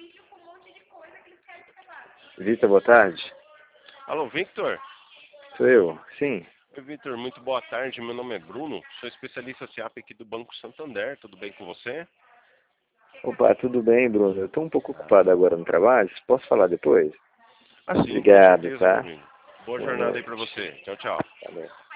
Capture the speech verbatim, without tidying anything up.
Vitor, boa tarde. Alô, Victor? Sou eu, sim. Oi, Victor, muito boa tarde. Meu nome é Bruno, sou especialista C I A P aqui do Banco Santander. Tudo bem com você? Opa, tudo bem, Bruno? Eu estou um pouco ocupado agora no trabalho. Posso falar depois? Ah, sim, com Obrigado, certeza, meu tá? amigo. Boa Boa jornada aí noite. pra você. Tchau, tchau. Valeu.